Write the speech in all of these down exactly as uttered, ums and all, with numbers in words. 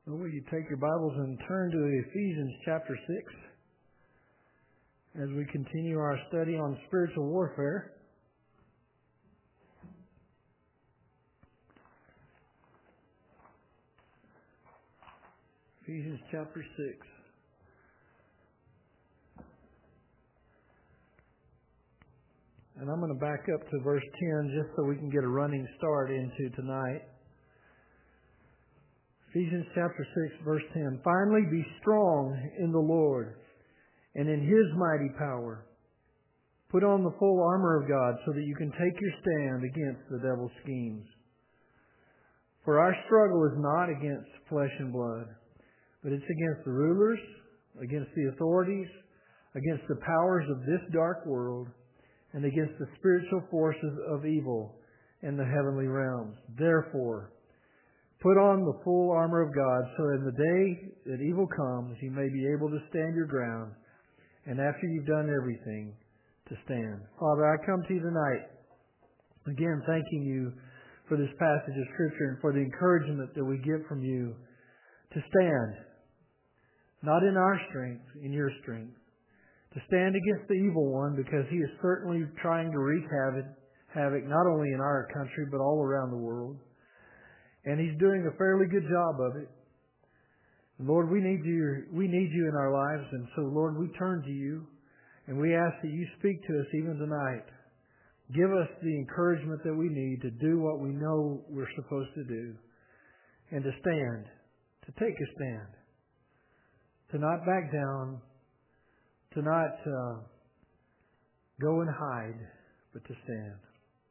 So will you take your Bibles and turn to Ephesians chapter six as we continue our study on spiritual warfare. Ephesians chapter six. And I'm going to back up to verse ten just so we can get a running start into tonight. Ephesians chapter six, verse ten. Finally, be strong in the Lord and in His mighty power. Put on the full armor of God so that you can take your stand against the devil's schemes. For our struggle is not against flesh and blood, but it's against the rulers, against the authorities, against the powers of this dark world, and against the spiritual forces of evil in the heavenly realms. Therefore, put on the full armor of God, so in the day that evil comes, you may be able to stand your ground, and after you've done everything, to stand. Father, I come to you tonight, again thanking you for this passage of Scripture and for the encouragement that we get from you to stand, not in our strength, in your strength, to stand against the evil one, because he is certainly trying to wreak havoc, havoc not only in our country, but all around the world. And he's doing a fairly good job of it. Lord, we need you, we need you in our lives. And so, Lord, we turn to you and we ask that you speak to us even tonight. Give us the encouragement that we need to do what we know we're supposed to do. And to stand, to take a stand. To not back down. To not uh, go and hide, but to stand.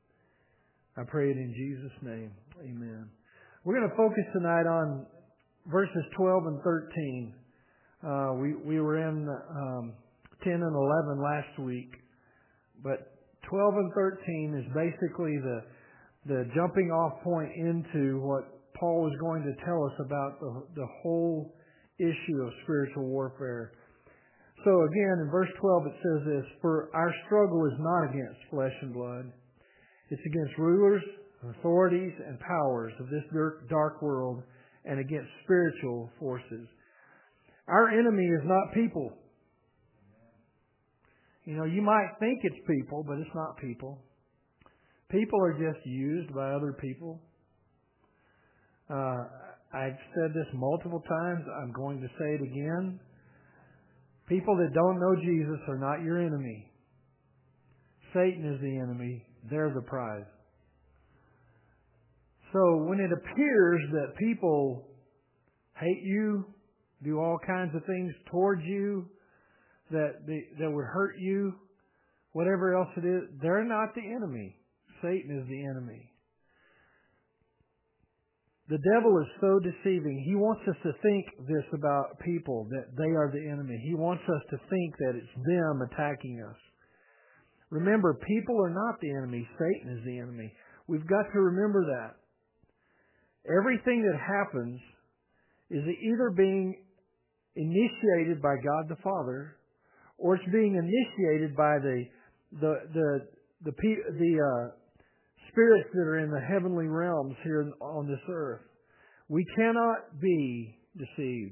I pray it in Jesus' name. Amen. We're going to focus tonight on verses twelve and thirteen. Uh, we, we were in um, ten and eleven last week, but twelve and thirteen is basically the, the jumping off point into what Paul was going to tell us about the, the whole issue of spiritual warfare. So again, in verse twelve it says this, "For our struggle is not against flesh and blood. It's against rulers, authorities, and powers of this dark world, and against spiritual forces." Our enemy is not people. You know, you might think it's people, but it's not people. People are just used by other people. Uh, I've said this multiple times. I'm going to say it again. People that don't know Jesus are not your enemy. Satan is the enemy. They're the prize. So when it appears that people hate you, do all kinds of things towards you that they, that would hurt you, whatever else it is, they're not the enemy. Satan is the enemy. The devil is so deceiving. He wants us to think this about people, that they are the enemy. He wants us to think that it's them attacking us. Remember, people are not the enemy. Satan is the enemy. We've got to remember that. Everything that happens is either being initiated by God the Father, or it's being initiated by the the the the the, the uh, spirits that are in the heavenly realms here on this earth. We cannot be deceived.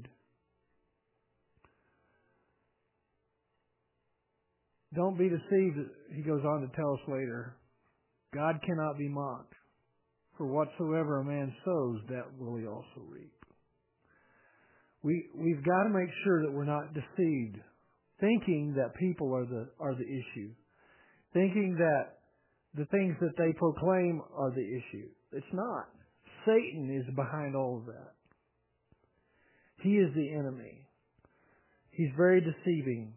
Don't be deceived, he goes on to tell us later. God cannot be mocked. For whatsoever a man sows, that will he also reap. We, we've got to make sure that we're not deceived, thinking that people are the, are the issue, thinking that the things that they proclaim are the issue. It's not. Satan is behind all of that. He is the enemy. He's very deceiving.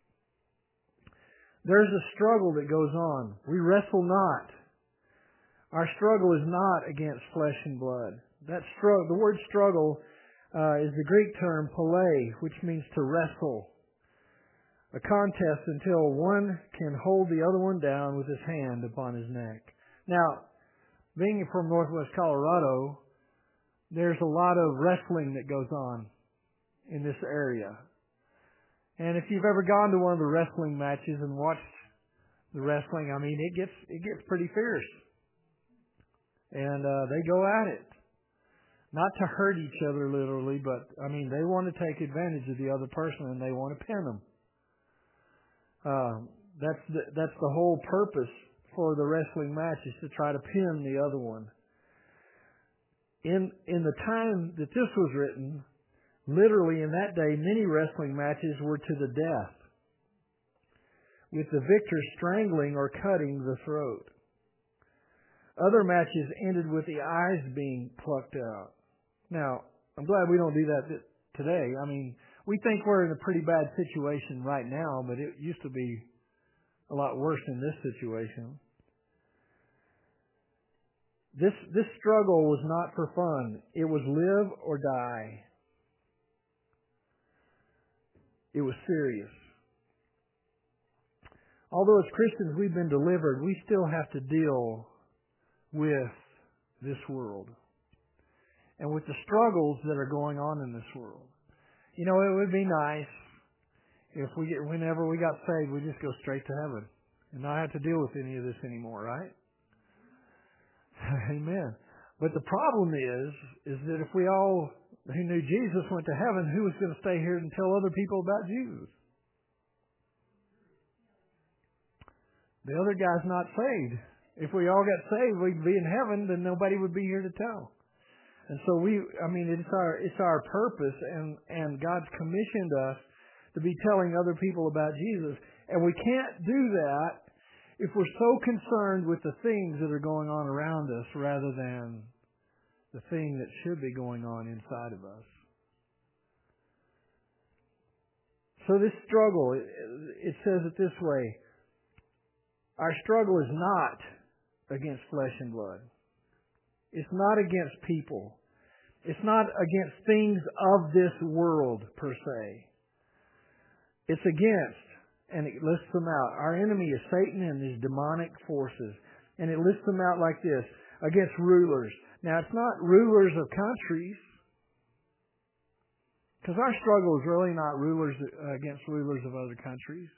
There's a struggle that goes on. We wrestle not. Our struggle is not against flesh and blood. That struggle, the word struggle uh, is the Greek term pele, which means to wrestle. A contest until one can hold the other one down with his hand upon his neck. Now, being from Northwest Colorado, there's a lot of wrestling that goes on in this area. And if you've ever gone to one of the wrestling matches and watched the wrestling, I mean, it gets it gets pretty fierce. And uh, they go at it. Not to hurt each other literally, but, I mean, they want to take advantage of the other person and they want to pin them. Uh, that's the, that's the whole purpose for the wrestling match, is to try to pin the other one. In in the time that this was written, literally in that day, many wrestling matches were to the death, with the victor strangling or cutting the throat. Other matches ended with the eyes being plucked out. Now, I'm glad we don't do that today. I mean, we think we're in a pretty bad situation right now, but it used to be a lot worse in this situation. This this struggle was not for fun. It was live or die. It was serious. Although as Christians we've been delivered, we still have to deal with this world and with the struggles that are going on in this world. You know, it would be nice if we get, whenever we got saved, we just go straight to heaven and not have to deal with any of this anymore, right? Amen. But the problem is, is that if we all who knew Jesus went to heaven, who was going to stay here and tell other people about Jesus? The other guy's not saved. If we all got saved, we'd be in heaven, then nobody would be here to tell. And so we, I mean, it's our it's our purpose, and, and God's commissioned us to be telling other people about Jesus. And we can't do that if we're so concerned with the things that are going on around us rather than the thing that should be going on inside of us. So this struggle, it, it says it this way: our struggle is not against flesh and blood. It's not against people. It's not against things of this world per se. It's against, and it lists them out. Our enemy is Satan and his demonic forces. And it lists them out like this: against rulers. Now, it's not rulers of countries, because our struggle is really not rulers against rulers of other countries.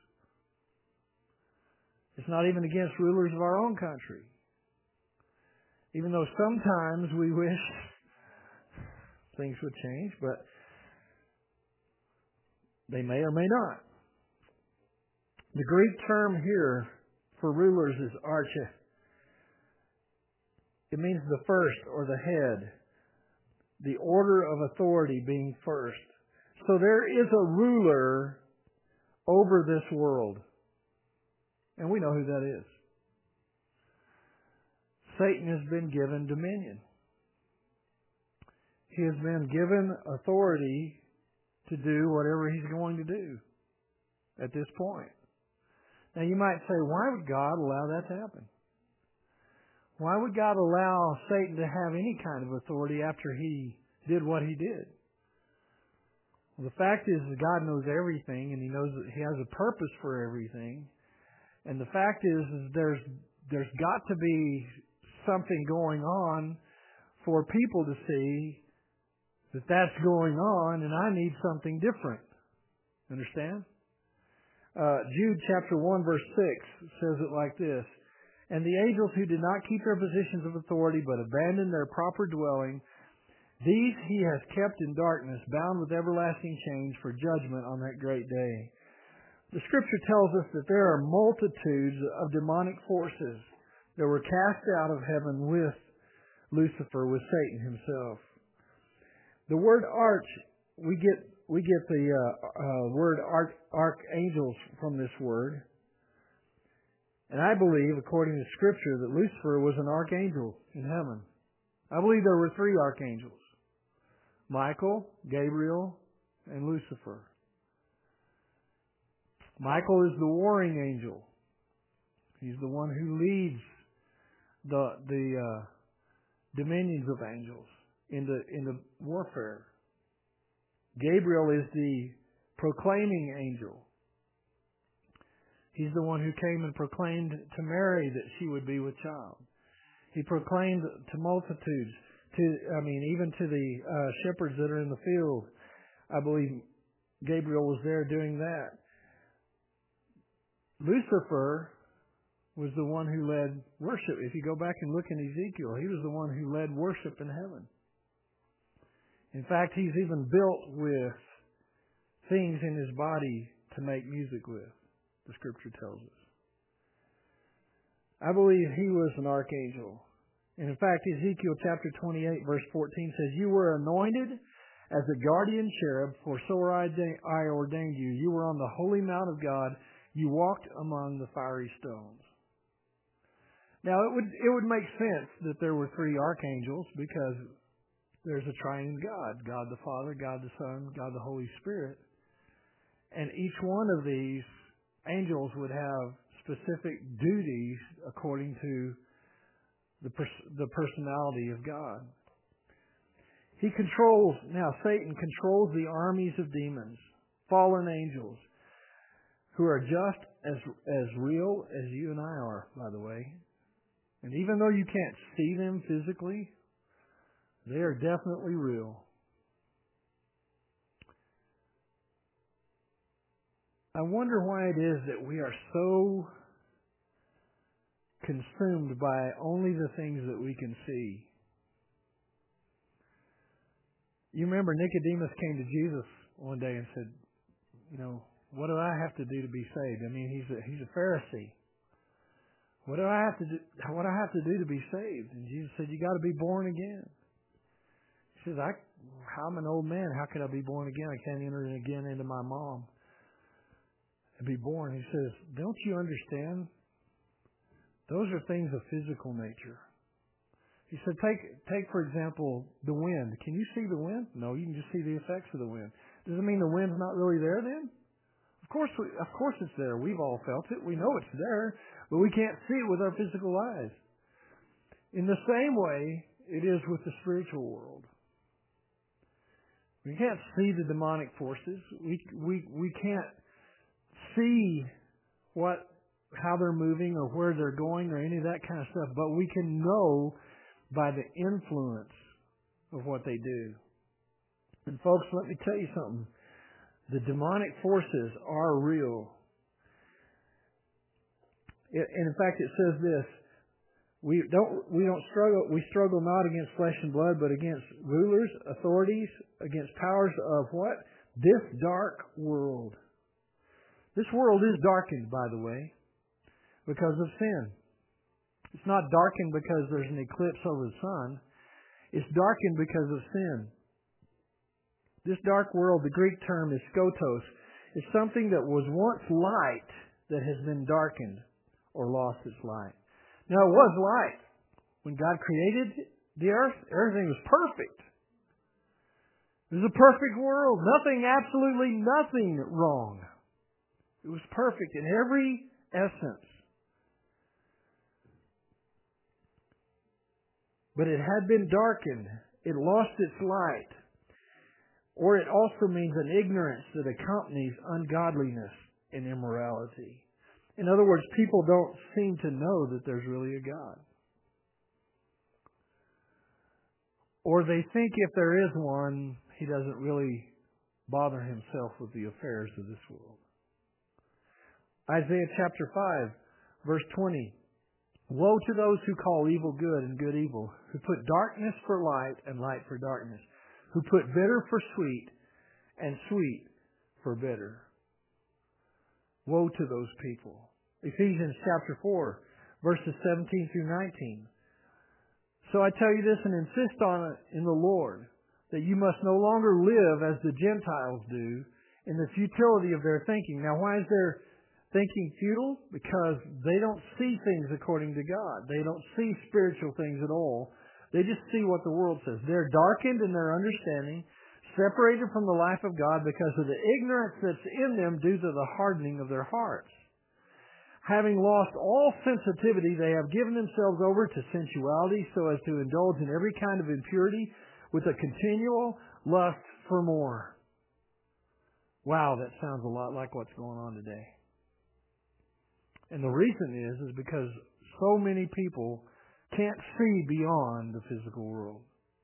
It's not even against rulers of our own country. Even though sometimes we wish things would change, but they may or may not. The Greek term here for rulers is arche. It means the first or the head, the order of authority being first. So there is a ruler over this world, and we know who that is. Satan has been given dominion. He has been given authority to do whatever he's going to do at this point. Now you might say, why would God allow that to happen? Why would God allow Satan to have any kind of authority after he did what he did? Well, the fact is that God knows everything, and he knows that he has a purpose for everything. And the fact is, is there's there's got to be something going on for people to see that that's going on, and I need something different. Understand? Uh, Jude chapter one verse six says it like this: and the angels who did not keep their positions of authority but abandoned their proper dwelling, these he has kept in darkness, bound with everlasting chains for judgment on that great day. The scripture tells us that there are multitudes of demonic forces that were cast out of heaven with Lucifer, with Satan himself. The word arch, we get we get the uh, uh, word arch, archangels from this word. And I believe, according to Scripture, that Lucifer was an archangel in heaven. I believe there were three archangels: Michael, Gabriel, and Lucifer. Michael is the warring angel. He's the one who leads the the uh, dominions of angels into into warfare. Gabriel is the proclaiming angel. He's the one who came and proclaimed to Mary that she would be with child. He proclaimed to multitudes, to I mean, even to the uh, shepherds that are in the field. I believe Gabriel was there doing that. Lucifer was the one who led worship. If you go back and look in Ezekiel, he was the one who led worship in heaven. In fact, he's even built with things in his body to make music with, the Scripture tells us. I believe he was an archangel. And in fact, Ezekiel chapter twenty-eight, verse fourteen says, "You were anointed as a guardian cherub, for so I ordained you. You were on the holy mount of God. You walked among the fiery stones." Now, it would it would make sense that there were three archangels because there's a triune God, God the Father, God the Son, God the Holy Spirit. And each one of these angels would have specific duties according to the pers- the personality of God. He controls, now Satan controls the armies of demons, fallen angels, who are just as as real as you and I are, by the way. And even though you can't see them physically, they are definitely real. I wonder why it is that we are so consumed by only the things that we can see. You remember Nicodemus came to Jesus one day and said, you know, what do I have to do to be saved? I mean, he's a, he's a Pharisee. What do I have to do? What do I have to do to be saved? And Jesus said, "You got to be born again." He says, "I, I'm an old man. How could I be born again? I can't enter again into my mom and be born." He says, "Don't you understand? Those are things of physical nature." He said, "Take, take for example, the wind. Can you see the wind? No, you can just see the effects of the wind. Does it mean the wind's not really there then? Of course, we, of course it's there. We've all felt it. We know it's there, but we can't see it with our physical eyes." In the same way, it is with the spiritual world. We can't see the demonic forces. We we we can't see what how they're moving or where they're going or any of that kind of stuff, but we can know by the influence of what they do. And folks, let me tell you something. The demonic forces are real. It, and in fact, it says this: we don't we don't struggle we struggle not against flesh and blood, but against rulers, authorities, against powers of what? This dark world. This world is darkened, by the way, because of sin. It's not darkened because there's an eclipse over the sun. It's darkened because of sin. This dark world, the Greek term is skotos, is something that was once light that has been darkened or lost its light. Now, it was light. When God created the earth, everything was perfect. It was a perfect world. Nothing, absolutely nothing wrong. It was perfect in every essence. But it had been darkened. It lost its light. Or it also means an ignorance that accompanies ungodliness and immorality. In other words, people don't seem to know that there's really a God. Or they think if there is one, he doesn't really bother himself with the affairs of this world. Isaiah chapter five, verse twenty. "Woe to those who call evil good and good evil, who put darkness for light and light for darkness, who put bitter for sweet and sweet for bitter." Woe to those people. Ephesians chapter four, verses seventeen through nineteen. "So I tell you this and insist on it in the Lord, that you must no longer live as the Gentiles do in the futility of their thinking." Now, why is their thinking futile? Because they don't see things according to God. They don't see spiritual things at all. They just see what the world says. They're darkened in their understanding, separated from the life of God because of the ignorance that's in them due to the hardening of their hearts. Having lost all sensitivity, they have given themselves over to sensuality so as to indulge in every kind of impurity with a continual lust for more. Wow, that sounds a lot like what's going on today. And the reason is, is because so many people can't see beyond the physical world.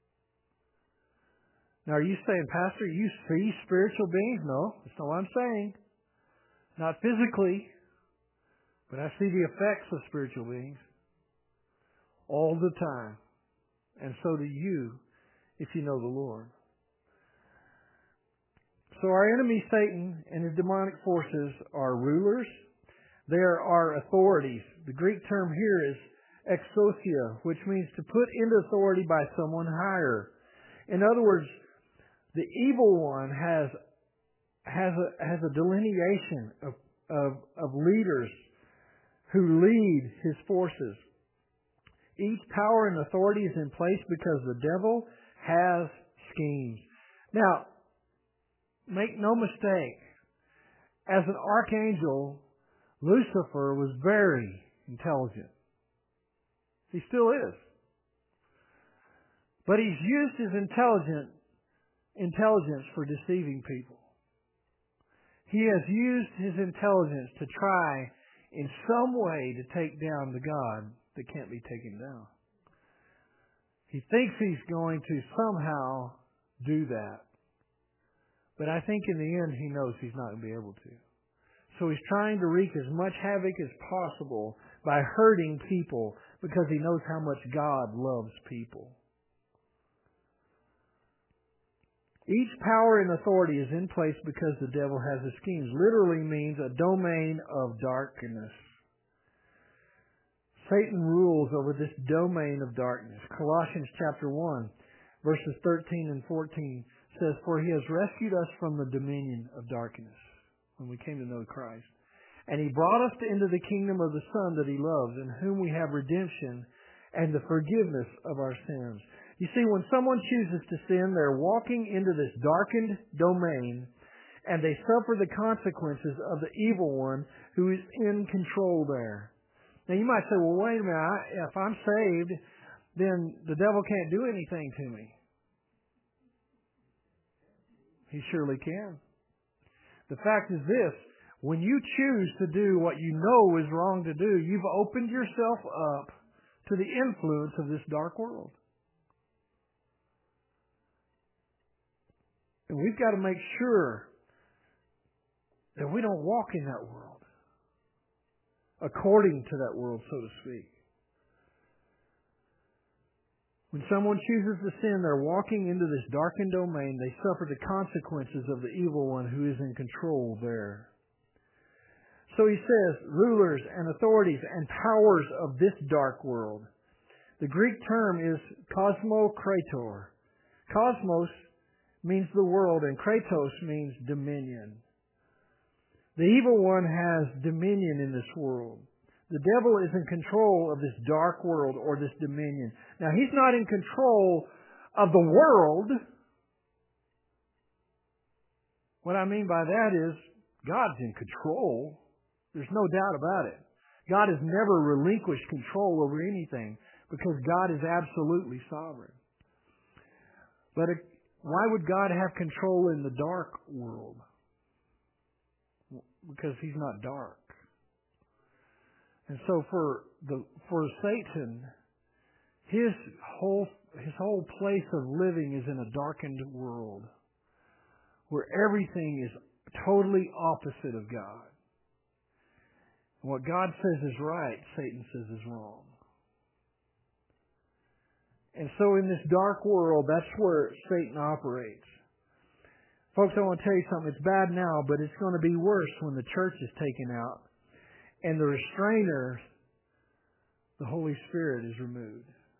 Now, are you saying, "Pastor, you see spiritual beings?" No, that's not what I'm saying. Not physically, but I see the effects of spiritual beings all the time. And so do you, if you know the Lord. So our enemy Satan and his demonic forces are rulers. There are authorities. The Greek term here is exousia, which means to put into authority by someone higher. In other words, the evil one has has a has a delineation of of, of leaders who lead his forces. Each power and authority is in place because the devil has schemes. Now, make no mistake, as an archangel, Lucifer was very intelligent. He still is. But he's used his intelligent intelligence for deceiving people. He has used his intelligence to try in some way to take down the God that can't be taken down. He thinks he's going to somehow do that. But I think in the end he knows he's not going to be able to. So he's trying to wreak as much havoc as possible by hurting people because he knows how much God loves people. Each power and authority is in place because the devil has his schemes. Literally means a domain of darkness. Satan rules over this domain of darkness. Colossians chapter one, verses thirteen and fourteen says, "For he has rescued us from the dominion of darkness," when we came to know Christ, "and he brought us into the kingdom of the Son that he loves, in whom we have redemption and the forgiveness of our sins." You see, when someone chooses to sin, they're walking into this darkened domain, and they suffer the consequences of the evil one who is in control there. Now you might say, well, wait a minute, I, if I'm saved, then the devil can't do anything to me. He surely can. The fact is this, when you choose to do what you know is wrong to do, you've opened yourself up to the influence of this dark world. And we've got to make sure that we don't walk in that world, according to that world, so to speak. When someone chooses to sin, they're walking into this darkened domain. They suffer the consequences of the evil one who is in control there. So he says, rulers and authorities and powers of this dark world. The Greek term is cosmokrator. Cosmos means the world, and kratos means dominion. The evil one has dominion in this world. The devil is in control of this dark world or this dominion. Now, he's not in control of the world. What I mean by that is God's in control. There's no doubt about it. God has never relinquished control over anything because God is absolutely sovereign. But it, why would God have control in the dark world? Because he's not dark. And so for the for Satan, his whole his whole place of living is in a darkened world where everything is totally opposite of God. And what God says is right, Satan says is wrong. And so in this dark world, that's where Satan operates. Folks, I want to tell you something. It's bad now, but it's going to be worse when the church is taken out and the restrainer, the Holy Spirit, is removed.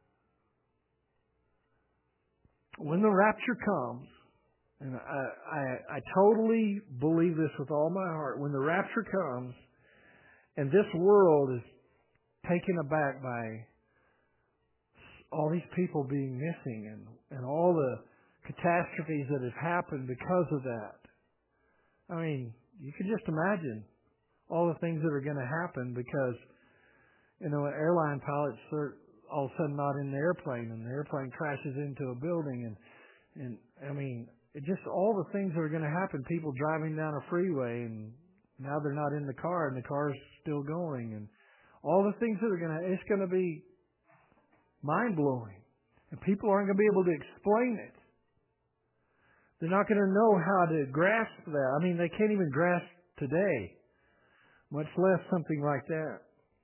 When the rapture comes, and I, I, I totally believe this with all my heart, when the rapture comes and this world is taken aback by all these people being missing and, and all the catastrophes that have happened because of that. I mean, you can just imagine all the things that are going to happen because, you know, an airline pilot's all of a sudden not in the airplane and the airplane crashes into a building and, and I mean, it just all the things that are going to happen. People driving down a freeway and now they're not in the car and the car's still going and all the things that are going to, it's going to be mind-blowing. And people aren't going to be able to explain it. They're not going to know how to grasp that. I mean, they can't even grasp today, much less something like that.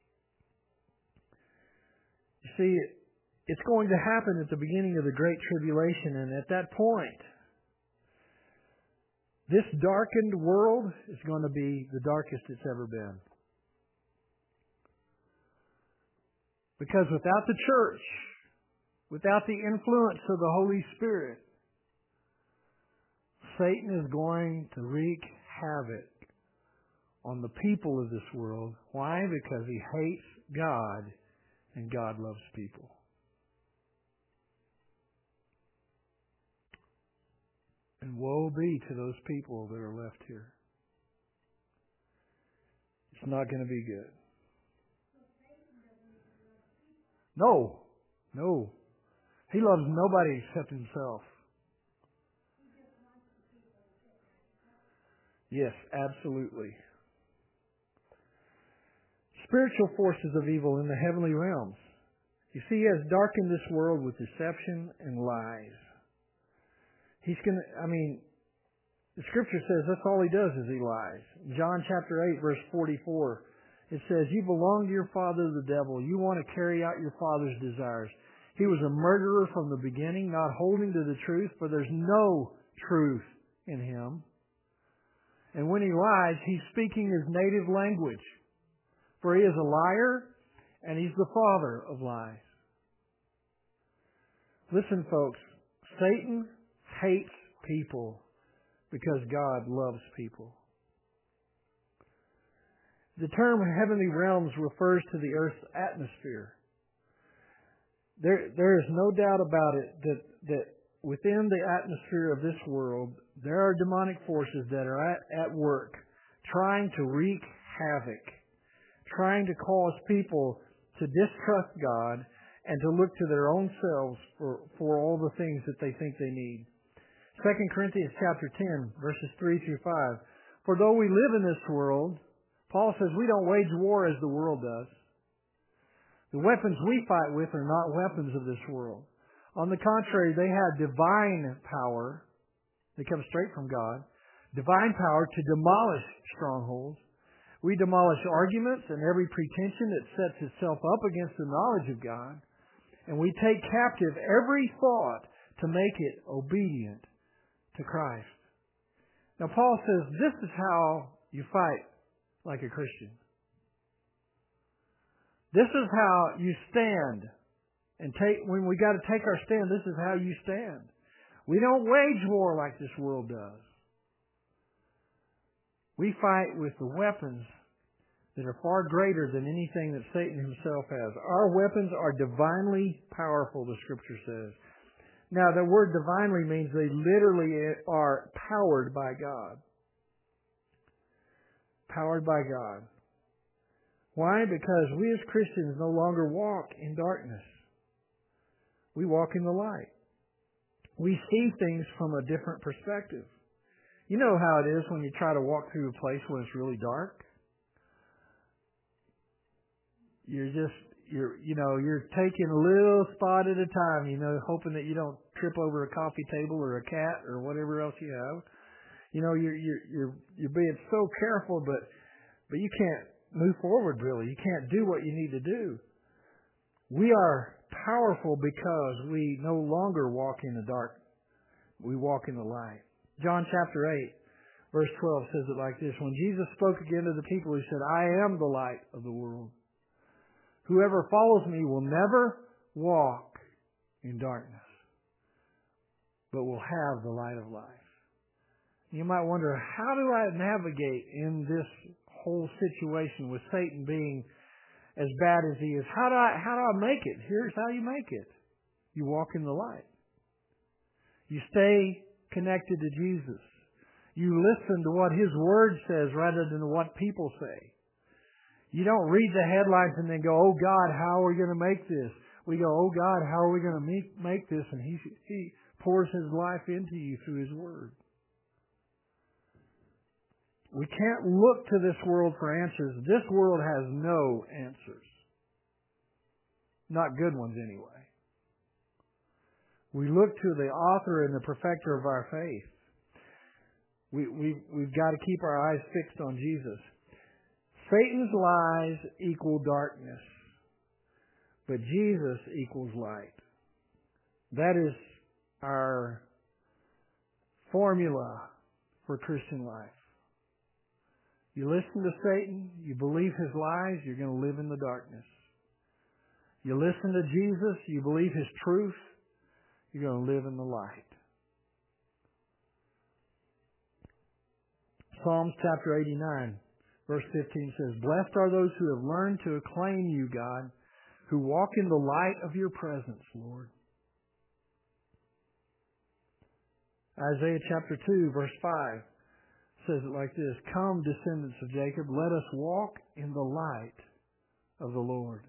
You see, it's going to happen at the beginning of the Great Tribulation, and at that point, This darkened world is going to be the darkest it's ever been. Because without the church, without the influence of the Holy Spirit, Satan is going to wreak havoc on the people of this world. Why? Because he hates God and God loves people. And woe be to those people that are left here. It's not going to be good. No. No. He loves nobody except himself. Yes, absolutely. Spiritual forces of evil in the heavenly realms. You see, he has darkened this world with deception and lies. He's going to, I mean, the Scripture says that's all he does is he lies. John chapter eight, verse forty-four, it says, you belong to your father the devil. You want to carry out your father's desires. He was a murderer from the beginning, not holding to the truth, for there's no truth in him. And when he lies, he's speaking his native language. For he is a liar, and he's the father of lies. Listen, folks, Satan hates people because God loves people. The term heavenly realms refers to the earth's atmosphere. There, there is no doubt about it that, that within the atmosphere of this world, there are demonic forces that are at, at work trying to wreak havoc, trying to cause people to distrust God and to look to their own selves for, for all the things that they think they need. Second Corinthians chapter ten, verses three through five. For though we live in this world, Paul says we don't wage war as the world does. The weapons we fight with are not weapons of this world. On the contrary, they have divine power. They come straight from God. Divine power to demolish strongholds. We demolish arguments and every pretension that sets itself up against the knowledge of God. And we take captive every thought to make it obedient to Christ. Now Paul says this is how you fight like a Christian. This is how you stand. And take when we got to take our stand, this is how you stand. We don't wage war like this world does. We fight with the weapons that are far greater than anything that Satan himself has. Our weapons are divinely powerful, the Scripture says. Now, the word divinely means they literally are powered by God. Powered by God. Why? Because we as Christians no longer walk in darkness. We walk in the light. We see things from a different perspective. You know how it is when you try to walk through a place when it's really dark? You're just, you're, you know, you're taking a little spot at a time, you know, hoping that you don't trip over a coffee table or a cat or whatever else you have. You know, you're, you're, you're, you're being so careful, but, but you can't move forward really. You can't do what you need to do. We are powerful because we no longer walk in the dark. We walk in the light. John chapter eight, verse twelve says it like this. When Jesus spoke again to the people, he said, I am the light of the world. Whoever follows me will never walk in darkness, but will have the light of life. You might wonder, how do I navigate in this whole situation with Satan being as bad as he is? How do I, how do I make it? Here's how you make it. You walk in the light. You stay connected to Jesus. You listen to what His Word says rather than what people say. You don't read the headlines and then go, oh God, how are we going to make this? We go, oh God, how are we going to make, make this? And he, he pours His life into you through His Word. We can't look to this world for answers. This world has no answers. Not good ones anyway. We look to the author and the perfecter of our faith. We, we, we've got to keep our eyes fixed on Jesus. Satan's lies equal darkness, but Jesus equals light. That is our formula for Christian life. You listen to Satan, you believe his lies, you're going to live in the darkness. You listen to Jesus, you believe his truth, you're going to live in the light. Psalms chapter eighty-nine, verse fifteen says, "Blessed are those who have learned to acclaim you, God, who walk in the light of your presence, Lord." Isaiah chapter two, verse five says it like this, "Come, descendants of Jacob, let us walk in the light of the Lord."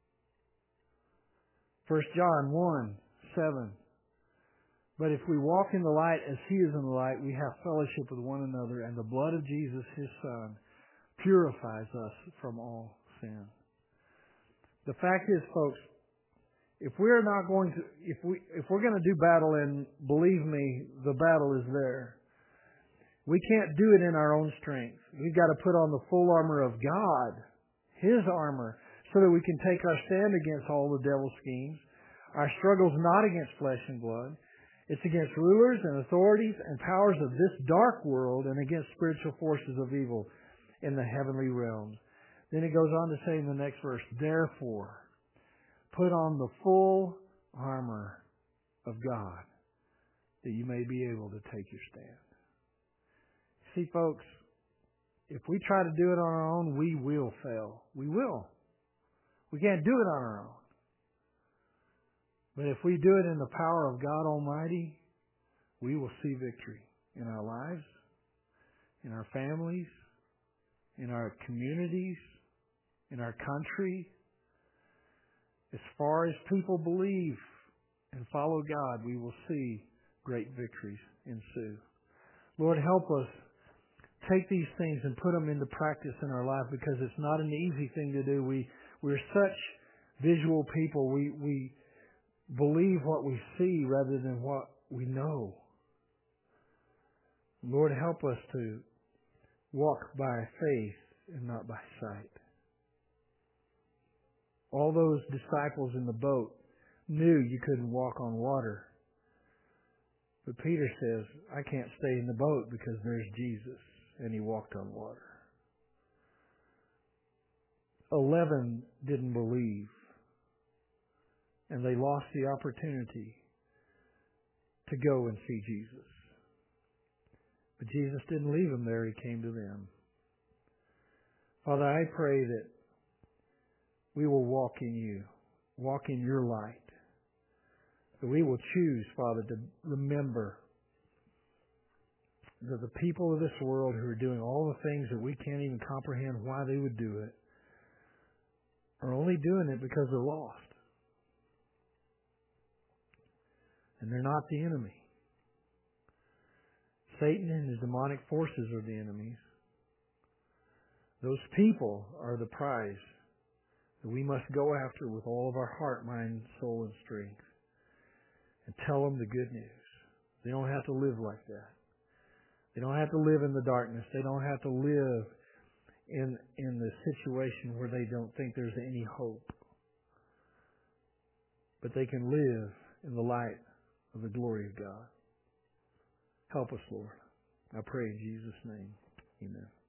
First John one, seven, "But if we walk in the light as he is in the light, we have fellowship with one another, and the blood of Jesus, his Son, purifies us from all sin." The fact is, folks, if we're not going to, if we, if we're going to do battle, and believe me, the battle is there, we can't do it in our own strength. We've got to put on the full armor of God, his armor, so that we can take our stand against all the devil's schemes. Our struggle's not against flesh and blood. It's against rulers and authorities and powers of this dark world, and against spiritual forces of evil in the heavenly realms. Then it goes on to say in the next verse, "Therefore, put on the full armor of God, that you may be able to take your stand." See, folks, if we try to do it on our own, we will fail. We will. We can't do it on our own. But if we do it in the power of God Almighty, we will see victory in our lives, in our families, in our communities, in our country. As far as people believe and follow God, we will see great victories ensue. Lord, help us take these things and put them into practice in our life, because it's not an easy thing to do. We, we're such visual people. We, we believe what we see rather than what we know. Lord, help us to walk by faith and not by sight. All those disciples in the boat knew you couldn't walk on water. But Peter says, "I can't stay in the boat because there's Jesus." And he walked on water. Eleven didn't believe. And they lost the opportunity to go and see Jesus. But Jesus didn't leave them there. He came to them. Father, I pray that we will walk in you, walk in your light. That we will choose, Father, to remember that the people of this world who are doing all the things that we can't even comprehend why they would do it are only doing it because they're lost. And they're not the enemy. Satan and his demonic forces are the enemies. Those people are the prize that we must go after with all of our heart, mind, soul, and strength. And tell them the good news. They don't have to live like that. They don't have to live in the darkness. They don't have to live in, in the situation where they don't think there's any hope. But they can live in the light of the glory of God. Help us, Lord. I pray in Jesus' name. Amen.